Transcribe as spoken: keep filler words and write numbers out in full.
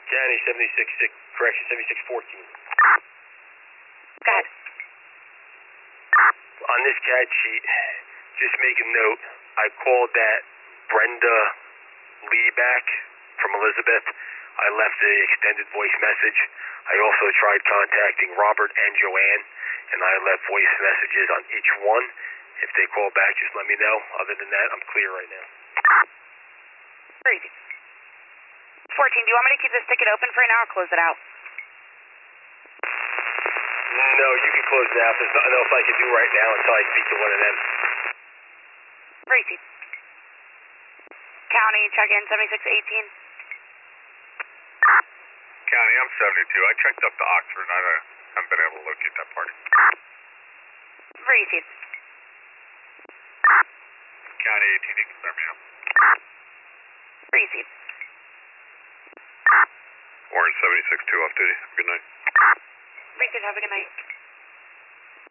County seventy-six six, correction, seventy-six fourteen. Go ahead. On this C A D sheet, just make a note, I called that Brenda Lee back from Elizabeth. I left the extended voice message. I also tried contacting Robert and Joanne, and I left voice messages on each one. If they call back, just let me know. Other than that, I'm clear right now. Very easy. fourteen, do you want me to keep this ticket open for an hour or close it out? No, you can close it out. There's nothing else I can do right now until I speak to one of them. Very easy. County, check in seventy-six eighteen. County, I'm seventy-two. I checked up to Oxford and I haven't been able to locate that party. Very easy. County eighteen, you can confirm me out. Very easy. Orange seventy-six two off duty. Good night. Very good. Have a good night.